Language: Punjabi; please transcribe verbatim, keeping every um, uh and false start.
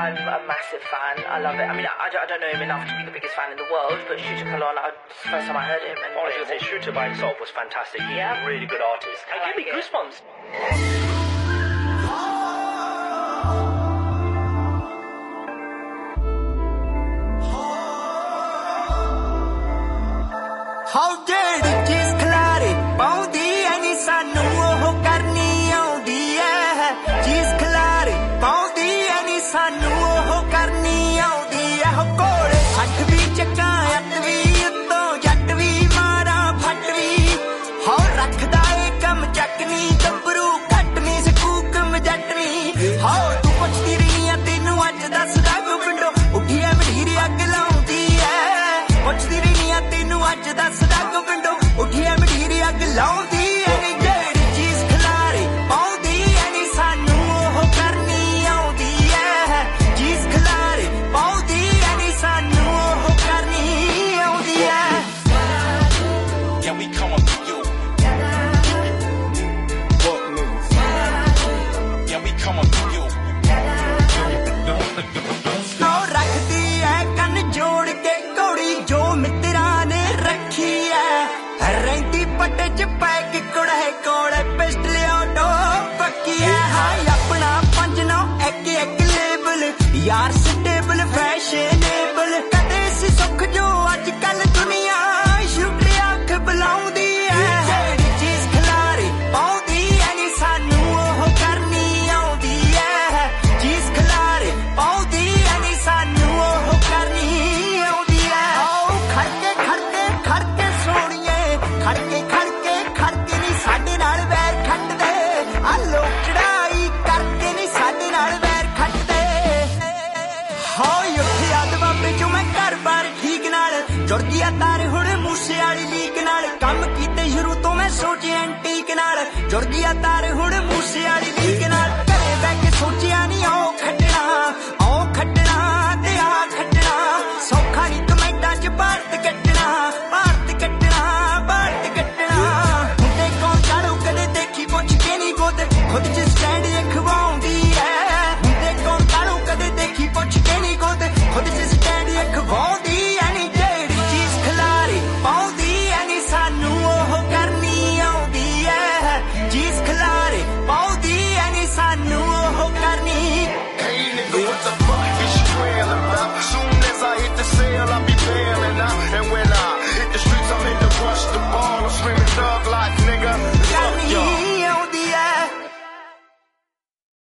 I'm a massive fan. I love it. I mean, I, I don't know him enough to be the biggest fan in the world, but Shooter Kalon, I, it's the first time I heard him. And honestly, I say Shooter by himself was fantastic. He's yeah. a really good artist. And give me it. goosebumps. How did it just clare paudi ani sanu oh karni audi hai cheese clare paudi ani sanu oh karni audi hai kole sat vi chakka at vi utto jat vi mara phat vi ho rakhda e kam chakni gabru khatni ਸਕੂਕਮ ਜੱਟਨੀ ਹੋ ਤੂੰ ਪੁੱਛਦੀ ਰਹੀ ਆ ਤੈਨੂੰ ਅੱਜ ਦੱਸਦਾ ਗੁੰਡੋ ਉੱਠੀ ਐ ਮਢੀਰੀ ਅੱਗ ਲਾਉਂਦੀ ਐ ਪੁੱਛਦੀ ਰਹੀ ਆ ਤੈਨੂੰ ਅੱਜ ਦੱਸਦਾ ਗੁੰਡੋ ਉੱਠੀ ਐ ਮਢੀਰੀ ਅੱਗ ਲਾਉਂਦੀ ਐ ਨੀ ਜਿਹੜੀ ਚੀਜ਼ ਖਿਲਾਰੇ ਪਾਉਂਦੀ ਐ ਨੀ ਸਾਨੂੰ ਉਹ ਕਰਨੀ ਆਉਂਦੀ ਐ ਚੀਜ਼ ਖਿਲਾਰੇ ਪਾਉਂਦੀ ਐ ਨੀ ਸਾਨੂੰ ਉਹ ਕਰਨੀ ਆਉਂਦੀ ਐ Yeah, we coming for you. Fuck niggas. Yeah, we coming for you. ਨੋ ਰੱਖਦੀ ਐ ਕੰਨ ਜੋੜ ਕੇ ਘੋੜੀ ਜੋ ਮਿੱਤਰਾਂ ਨੇ ਰੱਖੀ ਐ ਰਹਿੰਦੀ ਪੱਟੇ ਚ ਪੈ ਕੇ ਕੁੜੇ ਕੋਲੇ ਪਿਸਟਲ ਆਟੋ ਪੱਕੀ ਐ ਹਾਈ ਆਪਣਾ ਪੰਜ ਨੌ ਇੱਕ ਇੱਕ ਲੇਬਲ ਯਾਰ ਸਟੇਬਲ ਫੈਸ਼ਨੇਬਲ ਕਦੇ ਸੀ ਸੁੱਖ ਜੋ ਅੱਜ ਕੱਲ ਦੁਨੀਆ ਸ਼ੂਟਰ ਅੱਖ ਬੁਲਾਉਂਦੀ ਐ ਜਿਹੜੀ ਚੀਜ਼ ਖਿਲਾਰੇ ਪਾਉਂਦੀ ਐ ਨੀ ਸਾਨੂੰ ਉਹ ਕਰਨੀ ਆਉਂਦੀ ਐ ਚੀਜ਼ ਖਿਲਾਰੇ ਪਾਉਂਦੀ ਐ ਨੀ ਸਾਨੂੰ ਉਹ ਕਰਨੀ ਆਉਂਦੀ ਐ ਓ ਖੜਕੇ ਖੜਕੇ ਖੜਕੇ ਸੋਣੀਏ ਖੜਕੇ ਖੜਕੇ ਖੜਕੇ ਨੀ ਸਾਡੇ ਨਾਲ ਵੈਰ ਖੱਟਦੇ ਆ ਲੋਕ ਚੜਾਈ ਕਰਕੇ ਨੀ ਸਾਡੇ ਨਾਲ ਵੈਰ ਖੱਟਦੇ ਹੋਏ ਉੱਠ ਯਾਦ ਬਾਬੇ ਚੋਂ ਮੈਂ ਘਰ ਬਾਰ ਠੀਕ ਨਾਲ ਜੁੜ ਗਿਆ ਤਾਰ ਹੁਣ ਮੂਸੇ ਵਾਲੀ ਲੀਕ ਨਾਲ ਕੰਮ ਕੀਤੇ ਸ਼ੁਰੂ ਤੋਂ ਮੈਂ ਸੋਚਿਆ ਐਂਟੀਕ ਨਾਲ ਜੁੜ ਗਿਆ ਤਾਰ ਹੁਣ ਮੂਸੇ ਵਾਲੀ ਲੀਕ